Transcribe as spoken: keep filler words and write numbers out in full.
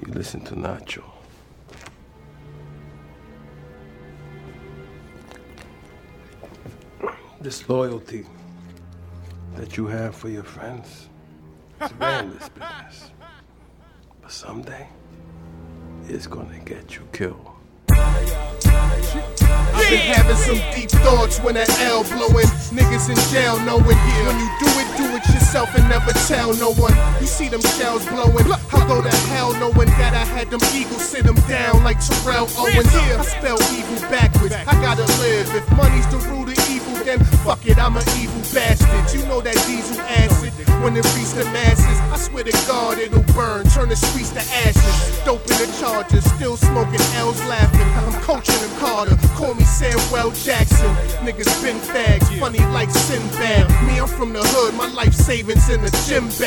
You listen to Nacho. This loyalty that you have for your friends, it's bad in this business. But someday, it's gonna get you killed. I've been having some deep thoughts when that L blowing. Niggas in jail knowing when you do it, do it yourself and never tell no one. You see them shells blowing, I'll go to hell knowing that I had them eagles sit them down like Terrell Owens. I spell evil backwards, I gotta live. If money's the root of evil, then fuck it, I'm an evil bastard. You know that diesel acid, when it reaches the masses, I swear to God it'll burn, turn the streets to ashes. Dope in the Chargers, still smoking L's laughing. I'm coaching in Carter, call me Samuel Jackson. Niggas been fags, funny like Sinbad. Me, I'm from the hood, my life savings in the gym bag.